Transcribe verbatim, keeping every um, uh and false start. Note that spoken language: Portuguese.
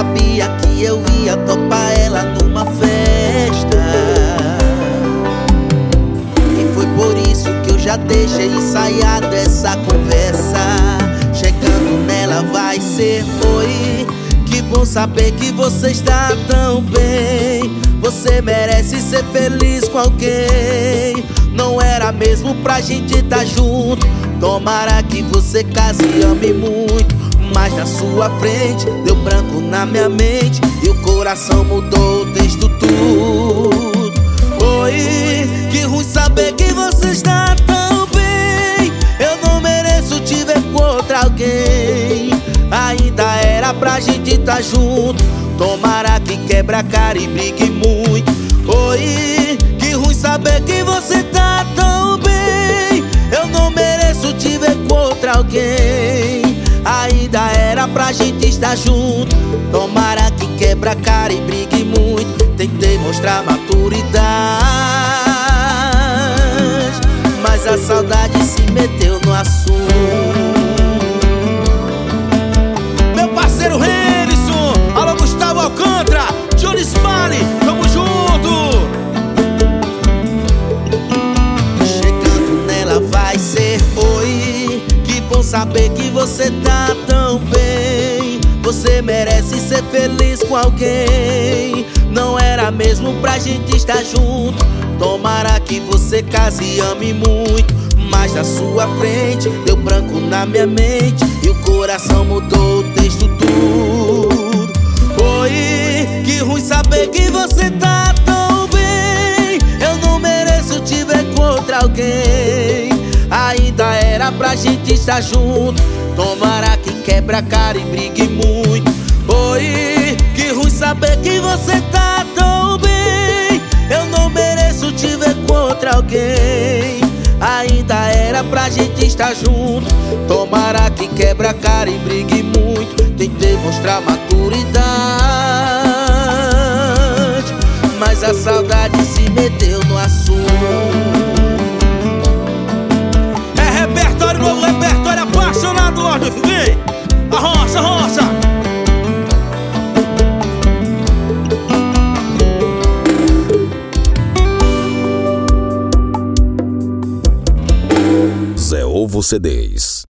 sabia que eu ia topar ela numa festa, e foi por isso que eu já deixei ensaiado essa conversa. Chegando nela vai ser oi, que bom saber que você está tão bem. Você merece ser feliz com alguém. Não era mesmo pra gente tá junto. Tomara que você case e ame muito, mas na sua frente deu branco na minha mente e o coração mudou o texto tudo. Oi, que ruim saber que você está tão bem. Eu não mereço te ver com outra alguém. Ainda era pra gente tá junto. Tomara que quebra a cara e brigue muito. Oi, que ruim saber que você tá tão bem. Eu não mereço te ver com outra alguém. Ainda era pra gente estar junto. Tomara que quebra a cara e brigue muito. Tentei mostrar maturidade, mas a saudade se meteu no assunto. Meu parceiro Henderson, alô Gustavo Alcântara, Júlio Spali, tamo junto. Chegando nela vai ser oi, que bom saber que você tá tão bem. Você merece ser feliz com alguém. Não era mesmo pra gente estar junto. Tomara que você case e ame muito, mas na sua frente deu branco na minha mente e o coração mudou o texto tudo. Oi, que ruim saber que você tá tão bem. Eu não mereço te ver com outra alguém. Ainda era pra gente estar junto. Tomara que quebra a cara e brigue muito. Oi, que ruim saber que você tá tão bem. Eu não mereço te ver com outra alguém. Ainda era pra gente estar junto. Tomara que quebra a cara e brigue muito. Tentei mostrar maturidade, mas a saudade se meteu no assunto. É repertório novo, repertório apaixonado, Lorde. Vem, arrocha, arrocha. Zé Ovo C Ds.